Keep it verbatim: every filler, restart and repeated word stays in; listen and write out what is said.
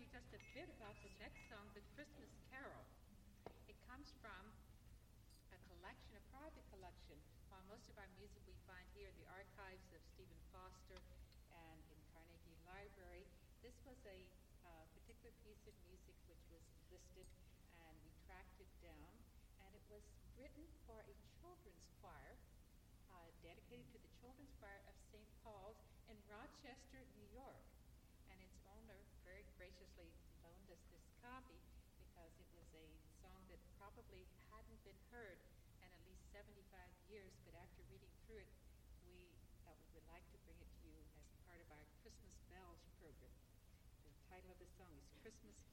just a bit about the next song, The Christmas Carol. It comes from a collection, a private collection. While most of our music we find here in the archives of Stephen Foster and in Carnegie Library, this was a uh, particular piece of music which was listed, and we tracked it down, and it was written for a children's choir, uh, dedicated to the Children's Choir of Saint Paul's in Rochester, New York. And its owner very graciously loaned us this copy because it was a song that probably hadn't been heard in at least seventy-five years, but after reading through it, we thought we would like to bring it to you as part of our Christmas Bells program. The title of the song is Christmas